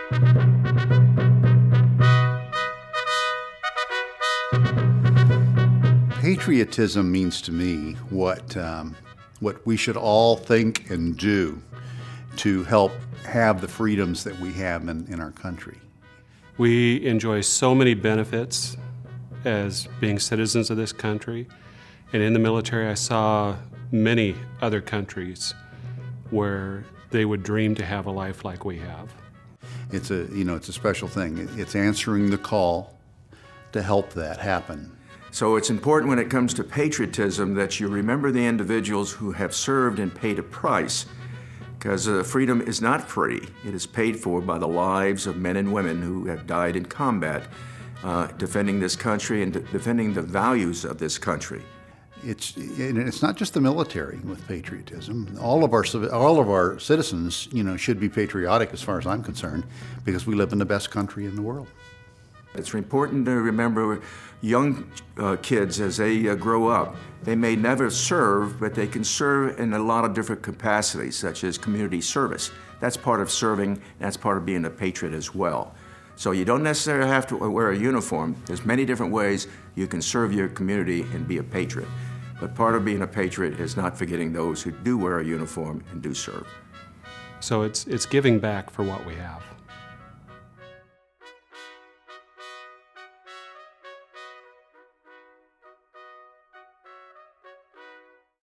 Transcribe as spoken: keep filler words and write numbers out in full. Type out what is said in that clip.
Patriotism means to me what um, what we should all think and do to help have the freedoms that we have in, in our country. We enjoy so many benefits as being citizens of this country. And in the military, I saw many other countries where they would dream to have a life like we have. It's a, you know, it's a special thing. It's answering the call to help that happen. So it's important when it comes to patriotism that you remember the individuals who have served and paid a price, because uh, freedom is not free. It is paid for by the lives of men and women who have died in combat, uh, defending this country and de- defending the values of this country. It's and it's not just the military with patriotism. All of our all of our citizens, you know, should be patriotic as far as I'm concerned, because we live in the best country in the world. It's important to remember young uh, kids as they uh, grow up. They may never serve, but they can serve in a lot of different capacities, such as community service. That's part of serving. That's part of being a patriot as well. So you don't necessarily have to wear a uniform. There's many different ways you can serve your community and be a patriot. But part of being a patriot is not forgetting those who do wear a uniform and do serve. So it's it's giving back for what we have.